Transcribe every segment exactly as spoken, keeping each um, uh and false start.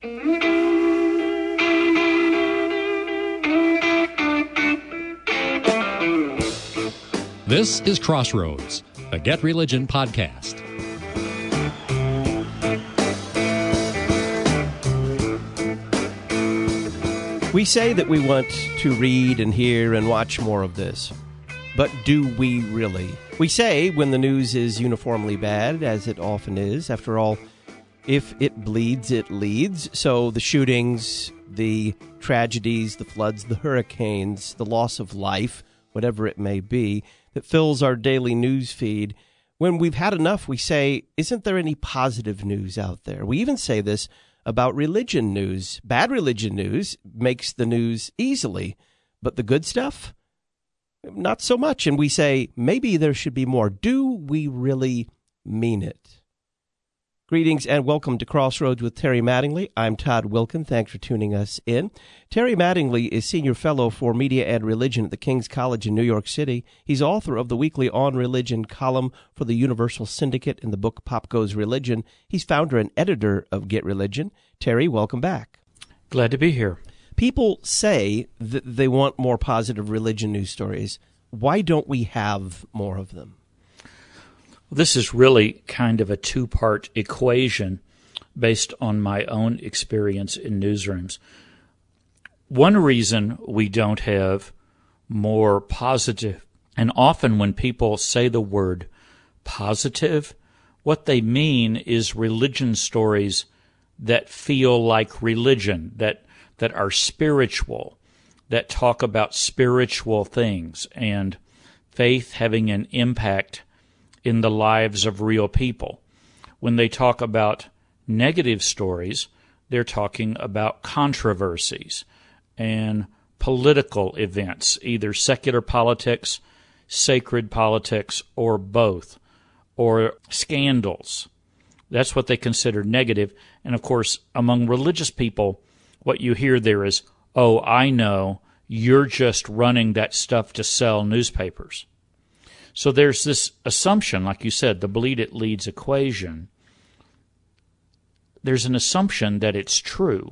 This is Crossroads, a Get Religion podcast. We say that we want to read and hear and watch more of this, but do we really? We say when the news is uniformly bad, as it often is. After all, if it bleeds, it leads. So the shootings, the tragedies, the floods, the hurricanes, the loss of life, whatever it may be, that fills our daily news feed. When we've had enough, we say, isn't there any positive news out there? We even say this about religion news. Bad religion news makes the news easily, but the good stuff, not so much. And we say, maybe there should be more. Do we really mean it? Greetings and welcome to Crossroads with Terry Mattingly. I'm Todd Wilkin. Thanks for tuning us in. Terry Mattingly is Senior Fellow for Media and Religion at the King's College in New York City. He's author of the weekly On Religion column for the Universal Syndicate and the book Pop Goes Religion. He's founder and editor of Get Religion. Terry, welcome back. Glad to be here. People say that they want more positive religion news stories. Why don't we have more of them? This is really kind of a two-part equation based on my own experience in newsrooms. One reason we don't have more positive, and often when people say the word positive, what they mean is religion stories that feel like religion, that that are spiritual, that talk about spiritual things and faith having an impact in the lives of real people. When they talk about negative stories, they're talking about controversies and political events, either secular politics, sacred politics, or both, or scandals. That's what they consider negative. And of course, among religious people, what you hear there is, oh, I know, you're just running that stuff to sell newspapers. So there's this assumption, like you said, the bleed it leads equation. There's an assumption that it's true.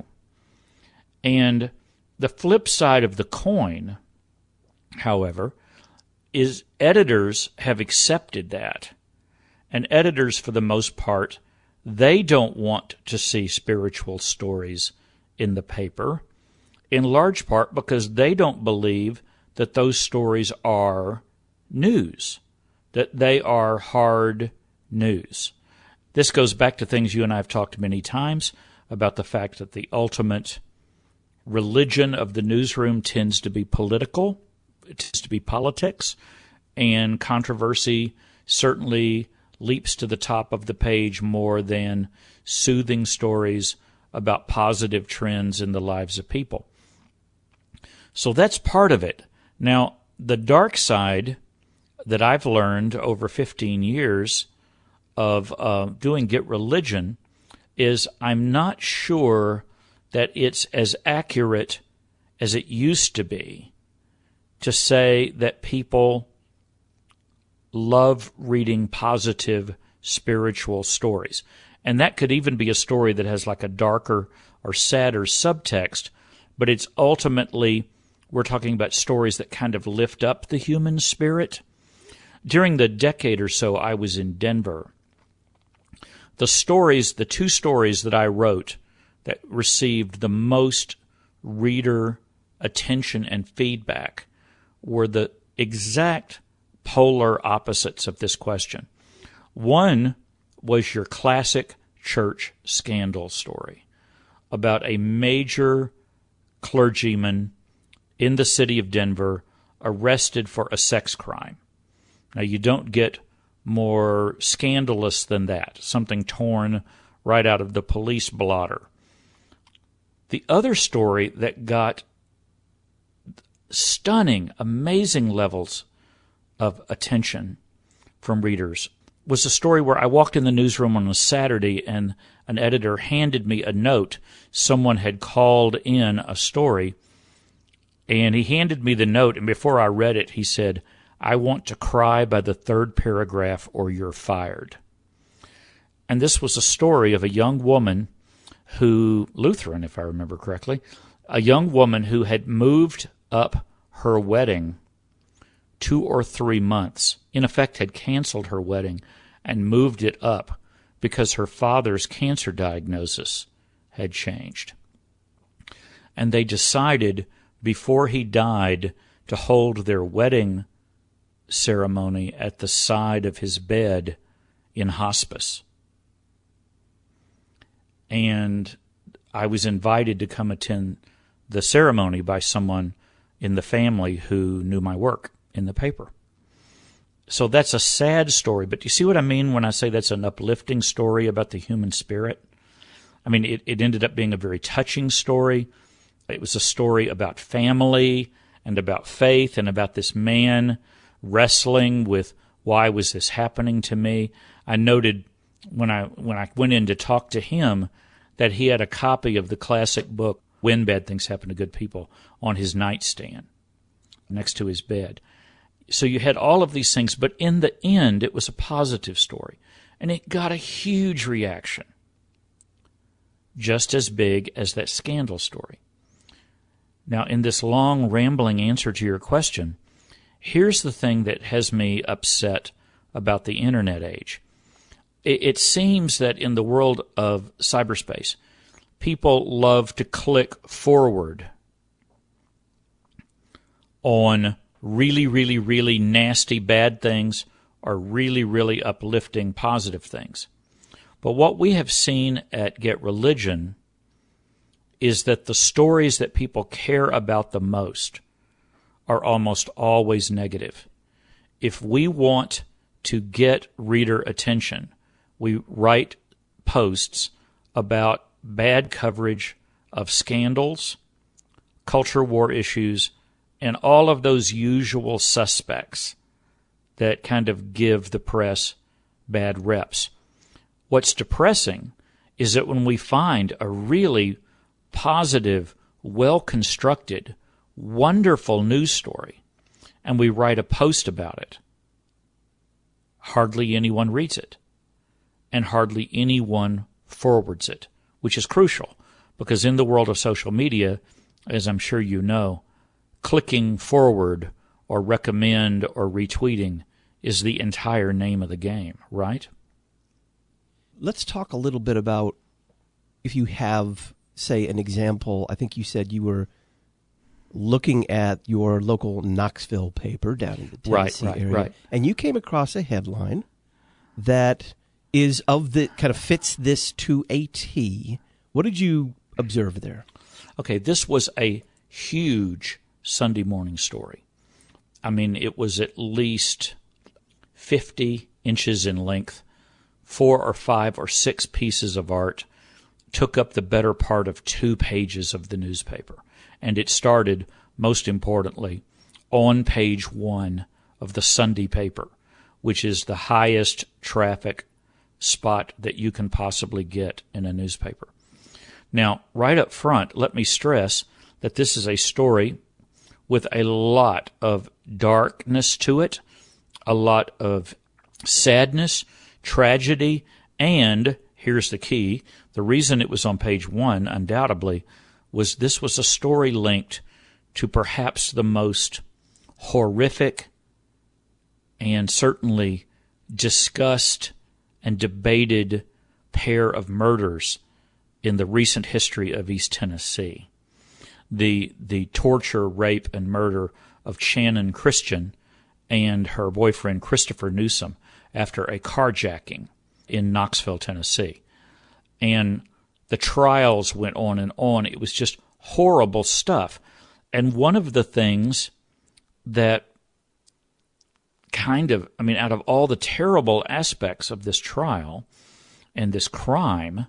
And the flip side of the coin, however, is editors have accepted that. And editors, for the most part, they don't want to see spiritual stories in the paper, in large part because they don't believe that those stories are news, that they are hard news. This goes back to things you and I have talked many times about the fact that the ultimate religion of the newsroom tends to be political, it tends to be politics, and controversy certainly leaps to the top of the page more than soothing stories about positive trends in the lives of people. So that's part of it. Now, the dark side that I've learned over fifteen years of uh, doing Get Religion is I'm not sure that it's as accurate as it used to be to say that people love reading positive spiritual stories. And that could even be a story that has like a darker or sadder subtext, but it's ultimately, we're talking about stories that kind of lift up the human spirit. During the decade or so I was in Denver, the stories, the two stories that I wrote that received the most reader attention and feedback were the exact polar opposites of this question. One was your classic church scandal story about a major clergyman in the city of Denver arrested for a sex crime. Now, you don't get more scandalous than that, something torn right out of the police blotter. The other story that got stunning, amazing levels of attention from readers was a story where I walked in the newsroom on a Saturday and an editor handed me a note. Someone had called in a story, and he handed me the note, and before I read it, he said, "I want to cry by the third paragraph or you're fired." And this was a story of a young woman who, Lutheran, if I remember correctly, a young woman who had moved up her wedding two or three months, in effect had canceled her wedding and moved it up because her father's cancer diagnosis had changed. And they decided before he died to hold their wedding ceremony at the side of his bed in hospice. And I was invited to come attend the ceremony by someone in the family who knew my work in the paper. So that's a sad story, but do you see what I mean when I say that's an uplifting story about the human spirit? I mean, it, it ended up being a very touching story. It was a story about family and about faith and about this man wrestling with, why was this happening to me? I noted when I when I went in to talk to him that he had a copy of the classic book, When Bad Things Happen to Good People, on his nightstand next to his bed. So you had all of these things, but in the end, it was a positive story. And it got a huge reaction, just as big as that scandal story. Now, in this long, rambling answer to your question, here's the thing that has me upset about the Internet age. It, it seems that in the world of cyberspace, people love to click forward on really, really, really nasty bad things or really, really uplifting positive things. But what we have seen at Get Religion is that the stories that people care about the most are almost always negative. If we want to get reader attention, we write posts about bad coverage of scandals, culture war issues, and all of those usual suspects that kind of give the press bad reps. What's depressing is that when we find a really positive, well-constructed, wonderful news story, and we write a post about it, hardly anyone reads it, and hardly anyone forwards it, which is crucial, because in the world of social media, as I'm sure you know, clicking forward or recommend or retweeting is the entire name of the game, right? Let's talk a little bit about, if you have, say, an example. I think you said you were looking at your local Knoxville paper down in the Tennessee right, right, area, right. and you came across a headline that is of the kind of fits this to a T. What did you observe there? Okay, this was a huge Sunday morning story. I mean, it was at least fifty inches in length, four or five or six pieces of art, took up the better part of two pages of the newspaper. And it started, most importantly, on page one of the Sunday paper, which is the highest traffic spot that you can possibly get in a newspaper. Now, right up front, let me stress that this is a story with a lot of darkness to it, a lot of sadness, tragedy, and, here's the key, the reason it was on page one, undoubtedly, was this was a story linked to perhaps the most horrific and certainly discussed and debated pair of murders in the recent history of East Tennessee. The the torture, rape, and murder of Shannon Christian and her boyfriend Christopher Newsom after a carjacking in Knoxville, Tennessee. And the trials went on and on. It was just horrible stuff. And one of the things that kind of, I mean, out of all the terrible aspects of this trial and this crime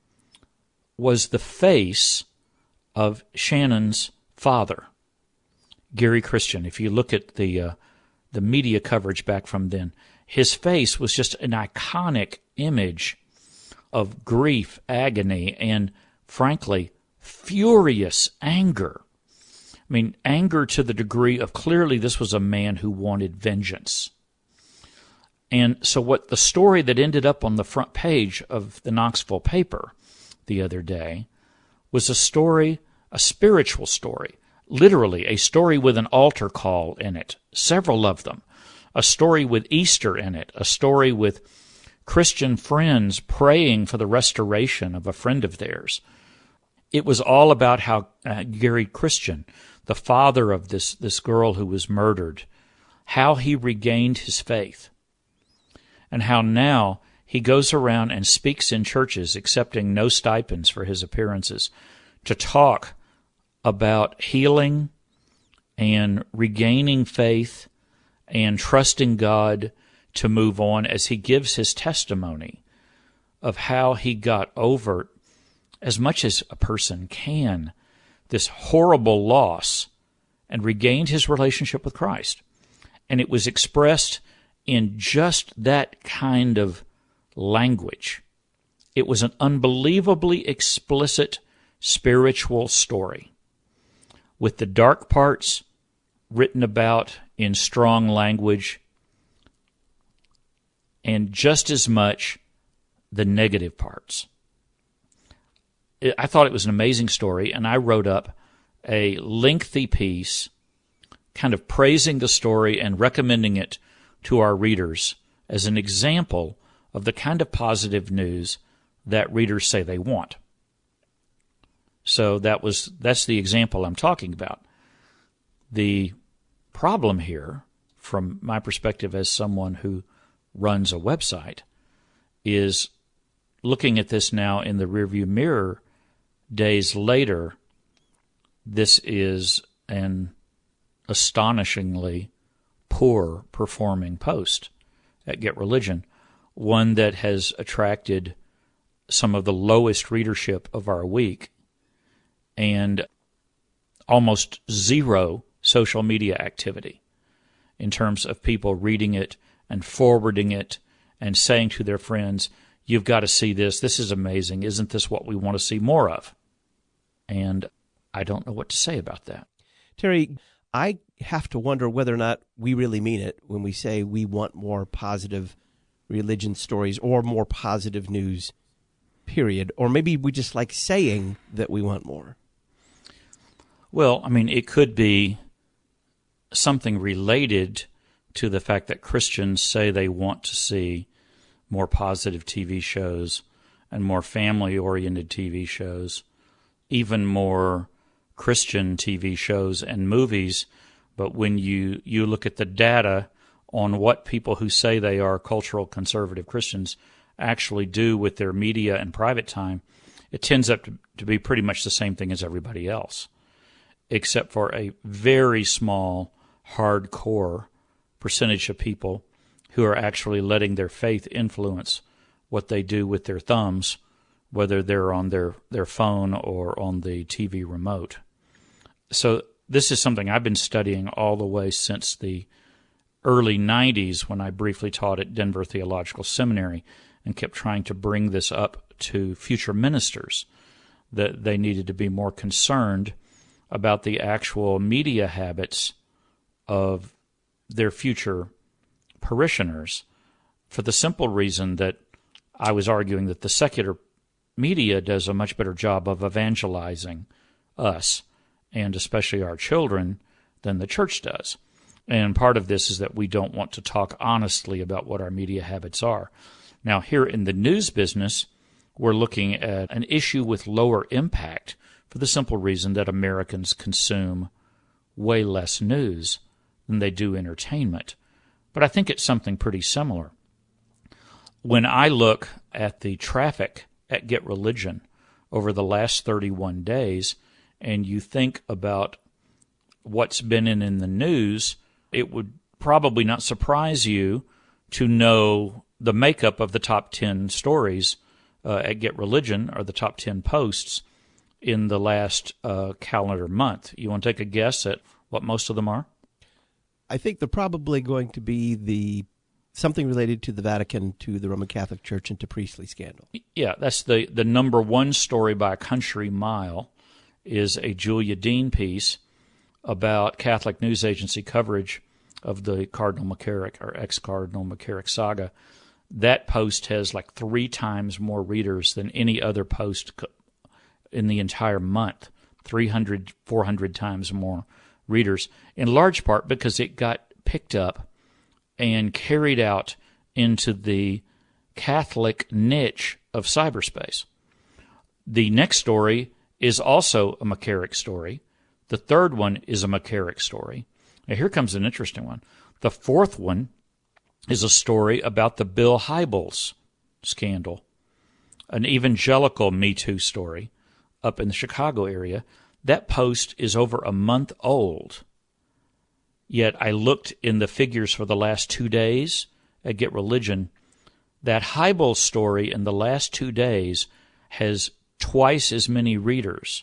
was the face of Shannon's father, Gary Christian. If you look at the uh, the media coverage back from then, his face was just an iconic image of grief, agony, and, frankly, furious anger. I mean, anger to the degree of clearly this was a man who wanted vengeance. And so what the story that ended up on the front page of the Knoxville paper, the other day was a story, a spiritual story, literally a story with an altar call in it, several of them, a story with Easter in it, a story with Christian friends praying for the restoration of a friend of theirs. It was all about how uh, Gary Christian, the father of this, this girl who was murdered, how he regained his faith, and how now he goes around and speaks in churches, accepting no stipends for his appearances, to talk about healing and regaining faith and trusting God to move on, as he gives his testimony of how he got over, as much as a person can, this horrible loss and regained his relationship with Christ. And it was expressed in just that kind of language. It was an unbelievably explicit spiritual story, with the dark parts written about in strong language, and just as much the negative parts. I thought it was an amazing story, and I wrote up a lengthy piece kind of praising the story and recommending it to our readers as an example of the kind of positive news that readers say they want. So that was that's the example I'm talking about. The problem here, from my perspective as someone who runs a website, is looking at this now in the rearview mirror days later. This is an astonishingly poor performing post at Get Religion, one that has attracted some of the lowest readership of our week and almost zero social media activity in terms of people reading it and forwarding it and saying to their friends, you've got to see this, this is amazing, isn't this what we want to see more of? And I don't know what to say about that. Terry, I have to wonder whether or not we really mean it when we say we want more positive religion stories or more positive news, period. Or maybe we just like saying that we want more. Well, I mean, it could be something related to the fact that Christians say they want to see more positive T V shows and more family-oriented T V shows, even more Christian T V shows and movies. But when you, you look at the data on what people who say they are cultural conservative Christians actually do with their media and private time, it tends up to, to be pretty much the same thing as everybody else, except for a very small, hardcore percentage of people who are actually letting their faith influence what they do with their thumbs, whether they're on their, their phone or on the T V remote. So this is something I've been studying all the way since the early nineties, when I briefly taught at Denver Theological Seminary and kept trying to bring this up to future ministers, that they needed to be more concerned about the actual media habits of their future parishioners, for the simple reason that I was arguing that the secular media does a much better job of evangelizing us, and especially our children, than the church does. And part of this is that we don't want to talk honestly about what our media habits are. Now, here in the news business, we're looking at an issue with lower impact for the simple reason that Americans consume way less news than they do entertainment. But I think it's something pretty similar. When I look at the traffic at Get Religion over the last thirty-one days, and you think about what's been in, in the news, it would probably not surprise you to know the makeup of the top ten stories uh, at Get Religion, or the top ten posts in the last uh, calendar month. You want to take a guess at what most of them are? I think they're probably going to be the something related to the Vatican, to the Roman Catholic Church, and to Priestley scandal. Yeah, that's the, the number one story by a country mile, is a Julia Dean piece about Catholic News Agency coverage of the Cardinal McCarrick, or ex-Cardinal McCarrick saga. That post has like three times more readers than any other post in the entire month, three hundred, four hundred times more readers, in large part because it got picked up and carried out into the Catholic niche of cyberspace. The next story is also a McCarrick story. The third one is a McCarrick story. Now here comes an interesting one. The fourth one is a story about the Bill Hybels scandal, an evangelical Me Too story up in the Chicago area. That post is over a month old, yet I looked in the figures for the last two days at Get Religion. That Hybels story in the last two days has twice as many readers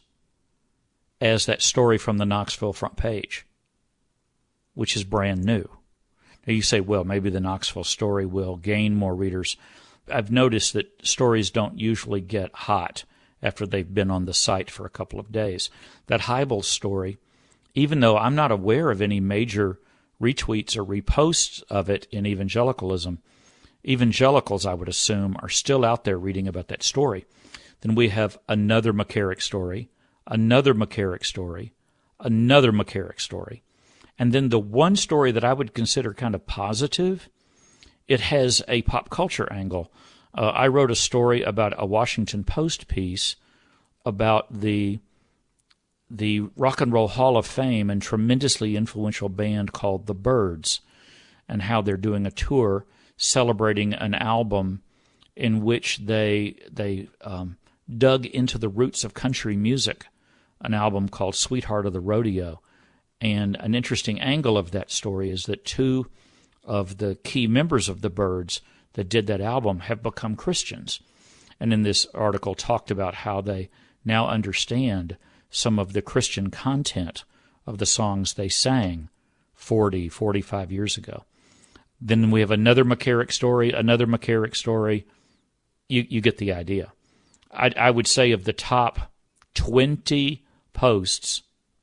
as that story from the Knoxville front page, which is brand new. Now you say, well, maybe the Knoxville story will gain more readers. I've noticed that stories don't usually get hot after they've been on the site for a couple of days. That Hybels story, even though I'm not aware of any major retweets or reposts of it in evangelicalism, evangelicals, I would assume, are still out there reading about that story. Then we have another McCarrick story, another McCarrick story, another McCarrick story. And then the one story that I would consider kind of positive, it has a pop culture angle. Uh, I wrote a story about a Washington Post piece about the the Rock and Roll Hall of Fame and tremendously influential band called The Byrds, and how they're doing a tour celebrating an album in which they they um, dug into the roots of country music, an album called Sweetheart of the Rodeo. And an interesting angle of that story is that two of the key members of the Byrds that did that album have become Christians. And in this article talked about how they now understand some of the Christian content of the songs they sang forty, forty-five years ago. Then we have another McCarrick story, another McCarrick story. You, you get the idea. I, I would say of the top twenty posts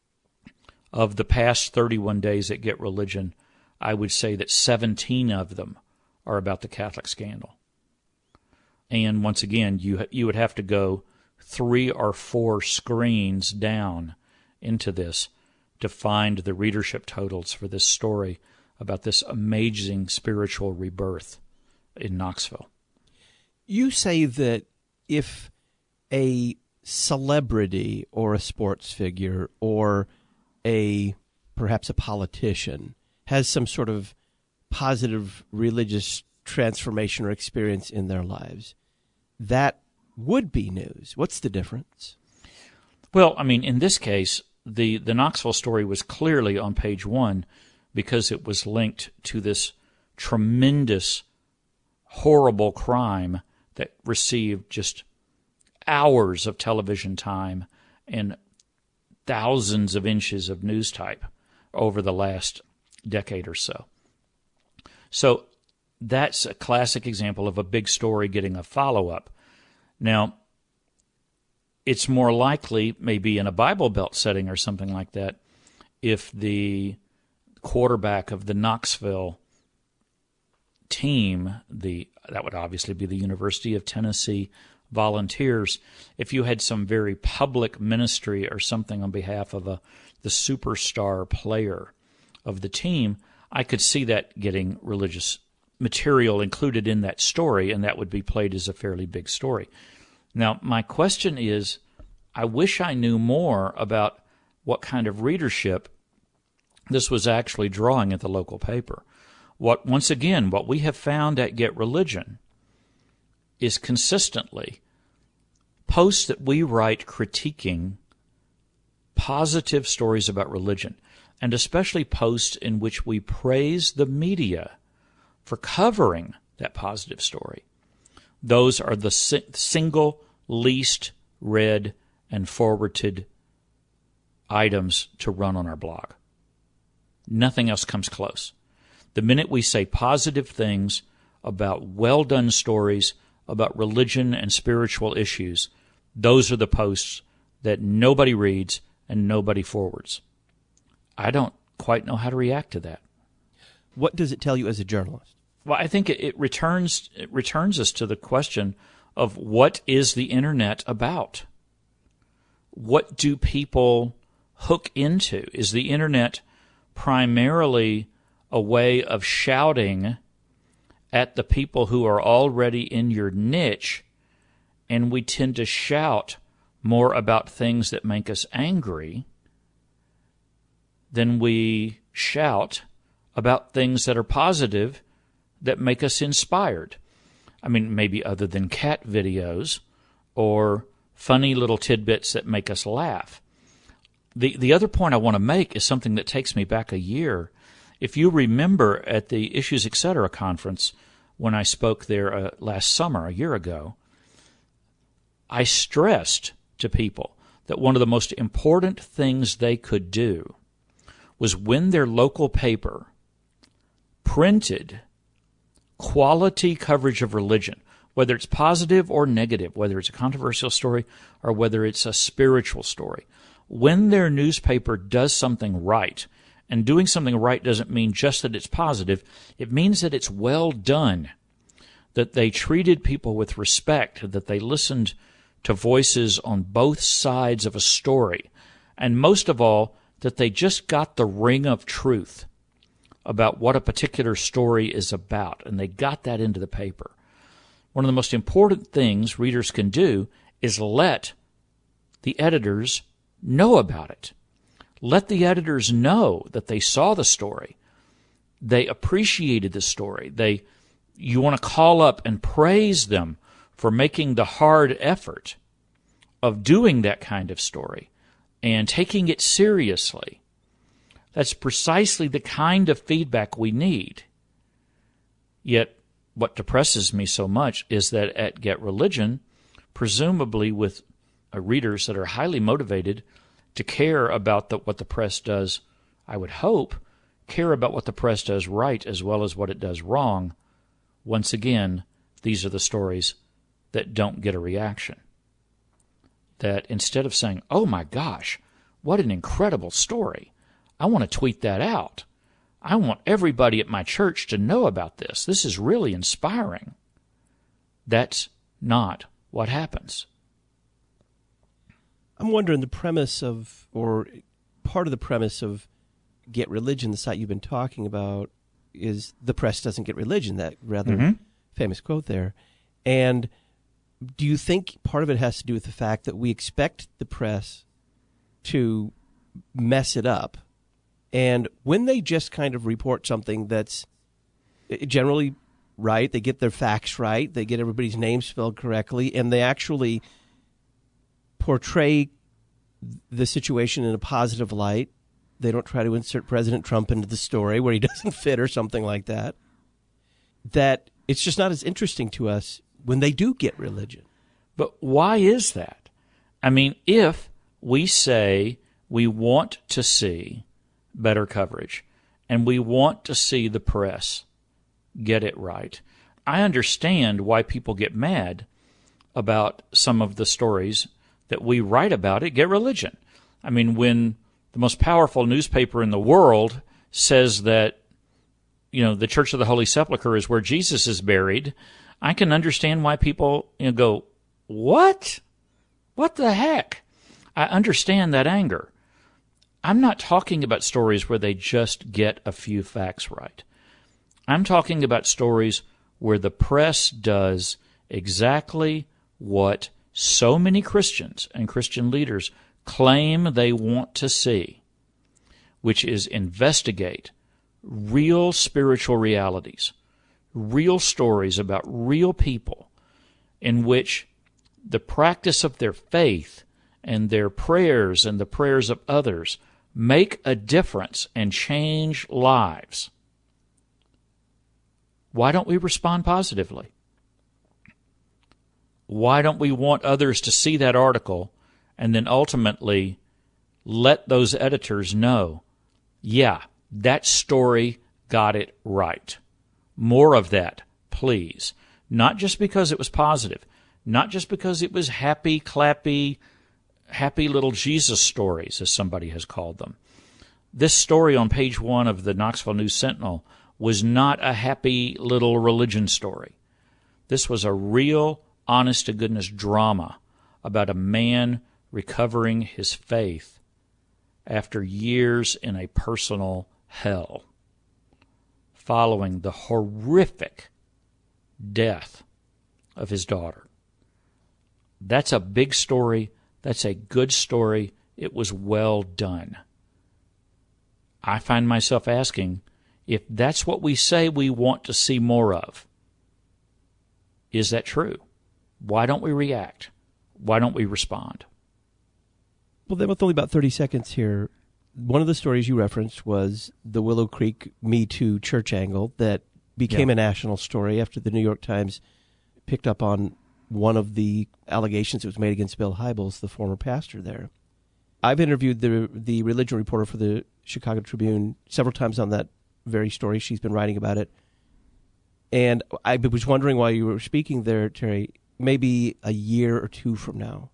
of the past thirty-one days at Get Religion, I would say that seventeen of them are about the Catholic scandal. And once again, you you would have to go three or four screens down into this to find the readership totals for this story about this amazing spiritual rebirth in Knoxville. You say that if a celebrity or a sports figure or a perhaps a politician has some sort of positive religious transformation or experience in their lives, that would be news. What's the difference? Well, I mean, in this case, the, the Knoxville story was clearly on page one because it was linked to this tremendous, horrible crime that received just hours of television time and thousands of inches of news type over the last decade or so. So that's a classic example of a big story getting a follow-up. Now, it's more likely, maybe in a Bible Belt setting or something like that, if the quarterback of the Knoxville team, the that would obviously be the University of Tennessee Volunteers, if you had some very public ministry or something on behalf of a the superstar player of the team, I could see that getting religious material included in that story, and that would be played as a fairly big story. Now, my question is, I wish I knew more about what kind of readership this was actually drawing at the local paper. What, once again, what we have found at Get Religion is consistently posts that we write critiquing positive stories about religion, and especially posts in which we praise the media for covering that positive story. Those are the si- single least read and forwarded items to run on our blog. Nothing else comes close. The minute we say positive things about well-done stories about religion and spiritual issues, those are the posts that nobody reads and nobody forwards. I don't quite know how to react to that. What does it tell you as a journalist? Well, I think it, it returns it returns us to the question of what is the Internet about? what do people hook into? Is the internet primarily a way of shouting at the people who are already in your niche, and we tend to shout more about things that make us angry than we shout about things that are positive that make us inspired? I mean, maybe other than cat videos or funny little tidbits that make us laugh. The the other point I want to make is something that takes me back a year. If you remember at the Issues Etc. conference when I spoke there uh, last summer, a year ago, I stressed to people that one of the most important things they could do was when their local paper printed quality coverage of religion, whether it's positive or negative, whether it's a controversial story or whether it's a spiritual story. When their newspaper does something right, and doing something right doesn't mean just that it's positive, it means that it's well done, that they treated people with respect, that they listened to voices on both sides of a story, and most of all, that they just got the ring of truth about what a particular story is about, and they got that into the paper. One of the most important things readers can do is let the editors know about it. Let the editors know that they saw the story, they appreciated the story. They, you want to call up and praise them for making the hard effort of doing that kind of story and taking it seriously. That's precisely the kind of feedback we need. Yet, what depresses me so much is that at Get Religion, presumably with uh, readers that are highly motivated to care about the, what the press does, I would hope, care about what the press does right as well as what it does wrong, once again, these are the stories that don't get a reaction. That instead of saying, oh my gosh, what an incredible story, I want to tweet that out. I want everybody at my church to know about this. This is really inspiring. That's not what happens. I'm wondering the premise of, or part of the premise of Get Religion, the site you've been talking about, is the press doesn't get religion, that rather mm-hmm. famous quote there. And do you think part of it has to do with the fact that we expect the press to mess it up? And when they just kind of report something that's generally right, they get their facts right, they get everybody's name spelled correctly, and they actually portray the situation in a positive light. They don't try to insert President Trump into the story where he doesn't fit or something like that. That it's just not as interesting to us when they do get religion. But why is that? I mean, if we say we want to see better coverage and we want to see the press get it right, I understand why people get mad about some of the stories that we write about at Get Religion. I mean, when the most powerful newspaper in the world says that, you know, the Church of the Holy Sepulchre is where Jesus is buried, I can understand why people, you know, go, what? What the heck? I understand that anger. I'm not talking about stories where they just get a few facts right. I'm talking about stories where the press does exactly what so many Christians and Christian leaders claim they want to see, which is investigate real spiritual realities, real stories about real people in which the practice of their faith and their prayers and the prayers of others make a difference and change lives. Why don't we respond positively? Why don't we want others to see that article and then ultimately let those editors know, yeah, that story got it right. More of that, please. Not just because it was positive, not just because it was happy, clappy, happy little Jesus stories, as somebody has called them. This story on page one of the Knoxville News Sentinel was not a happy little religion story. This was a real, honest-to-goodness drama about a man recovering his faith after years in a personal hell following the horrific death of his daughter. That's a big story. That's a good story. It was well done. I find myself asking, if that's what we say we want to see more of, is that true? Why don't we react? Why don't we respond? Well, then with only about thirty seconds here, one of the stories you referenced was the Willow Creek Me Too church angle that became yeah. a national story after the New York Times picked up on one of the allegations that was made against Bill Hybels, the former pastor there. I've interviewed the the religion reporter for the Chicago Tribune several times on that very story. She's been writing about it. And I was wondering while you were speaking there, Terry, maybe a year or two from now,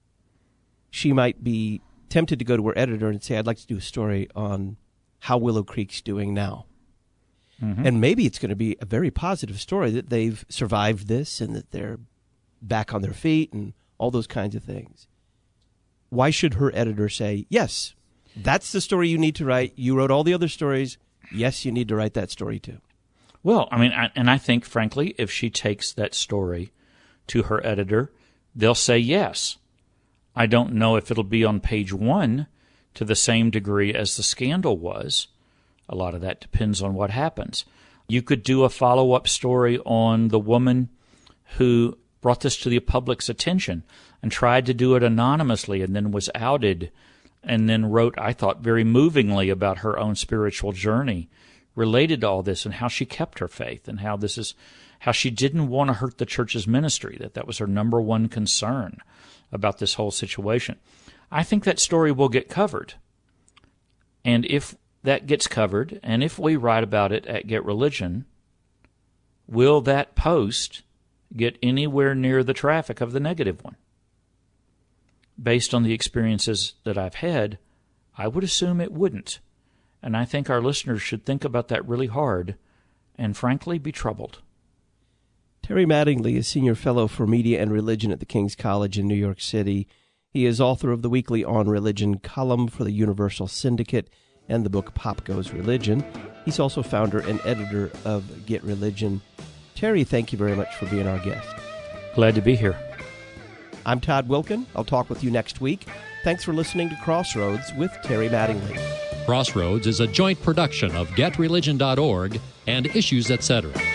she might be tempted to go to her editor and say, I'd like to do a story on how Willow Creek's doing now. Mm-hmm. And maybe it's going to be a very positive story that they've survived this and that they're back on their feet and all those kinds of things. Why should her editor say, yes, that's the story you need to write. You wrote all the other stories. Yes, you need to write that story too. Well, I mean, I, and I think, frankly, if she takes that story to her editor, they'll say yes. I don't know if it'll be on page one to the same degree as the scandal was. A lot of that depends on what happens. You could do a follow-up story on the woman who brought this to the public's attention and tried to do it anonymously and then was outed and then wrote, I thought, very movingly about her own spiritual journey related to all this and how she kept her faith and how this is how she didn't want to hurt the church's ministry, that that was her number one concern about this whole situation. I think that story will get covered. And if that gets covered, and if we write about it at Get Religion, will that post get anywhere near the traffic of the negative one? Based on the experiences that I've had, I would assume it wouldn't. And I think our listeners should think about that really hard and, frankly, be troubled. Terry Mattingly is Senior Fellow for Media and Religion at the King's College in New York City. He is author of the weekly On Religion column for the Universal Syndicate and the book Pop Goes Religion. He's also founder and editor of Get Religion. Terry, thank you very much for being our guest. Glad to be here. I'm Todd Wilkin. I'll talk with you next week. Thanks for listening to Crossroads with Terry Mattingly. Crossroads is a joint production of get religion dot org and Issues Etc.